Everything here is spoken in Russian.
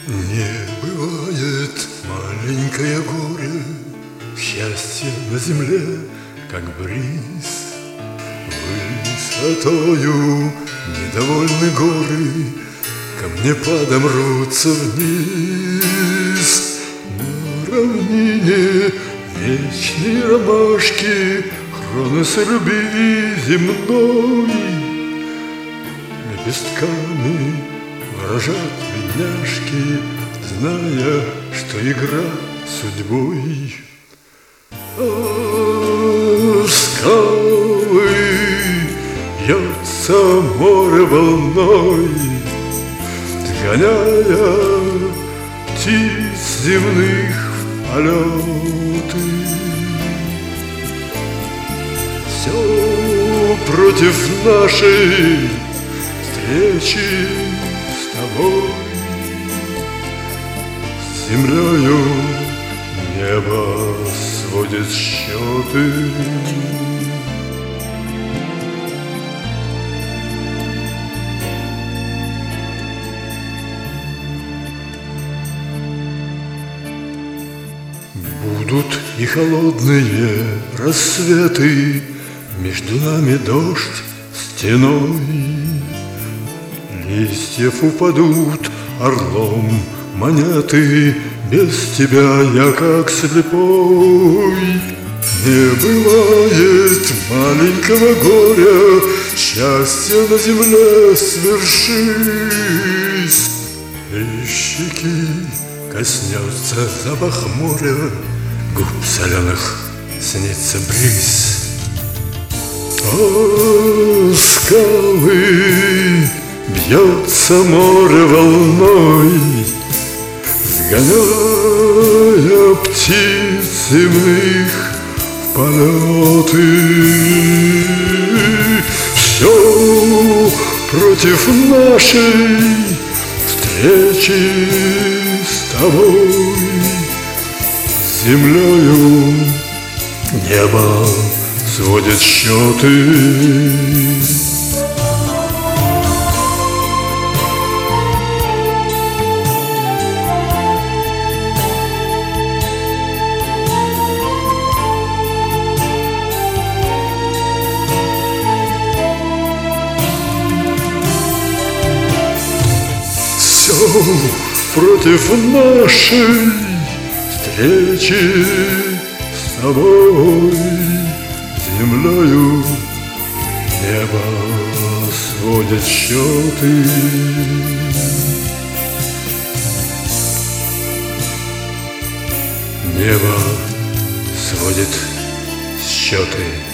Не бывает маленькое горе, счастье на земле, как бриз. Высотою недовольны горы, камнепадом рвутся вниз. На равнине вечные ромашки, Хронос любви земной, лепестками ворожат бедняжки, зная, что игра судьбой. А скалы бьется море волной, сгоняя птиц земных в полеты. Все против нашей встречи с тобой. С землею небо сводит счеты. Будут и холодные рассветы, между нами дождь стеной. Листьев упадут орлом монеты, без тебя я как слепой. Не бывает маленького горя, счастье на земле свершись. И щеки коснется запах моря, губ соленых снится бриз. О, скалы бьется море волной, сгоняя птиц земных в полеты. Все против нашей встречи с тобой. С землею небо сводит счеты. Все против нашей встречи с тобой. Землею небо сводит счеты. Небо сводит счеты.